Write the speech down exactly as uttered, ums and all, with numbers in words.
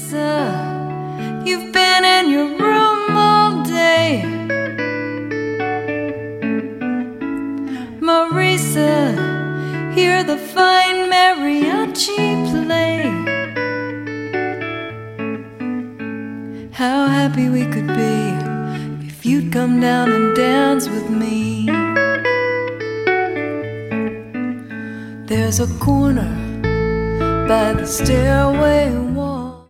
Marisa, you've been in your room all day. Marisa, hear the fine mariachi play. How happy we could be if you'd come down and dance with me. There's a corner by the stairway wall